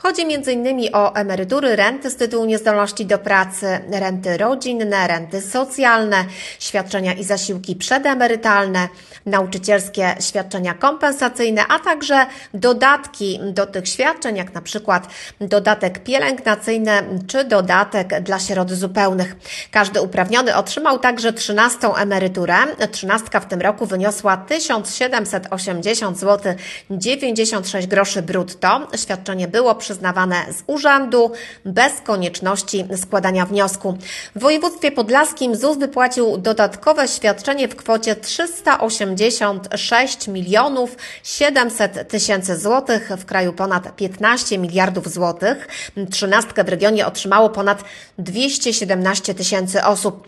Chodzi m.in. o emerytury, renty z tytułu niezdolności do pracy, renty rodzinne, renty socjalne, świadczenia i zasiłki przedemerytalne, nauczycielskie świadczenia kompensacyjne, a także dodatki do tych świadczeń, jak na przykład dodatek pielęgnacyjny czy dodatek dla sierot zupełnych. Każdy uprawniony otrzymał także 13. emeryturę. 13 w tym roku wyniosła 1780 zł 96 groszy brutto. Świadczenie było przyznawane z urzędu bez konieczności składania wniosku. W województwie podlaskim ZUS wypłacił dodatkowe świadczenie w kwocie 386 milionów 700 tysięcy złotych, w kraju ponad 15 miliardów złotych. 13 w regionie otrzymało ponad 217 tysięcy osób.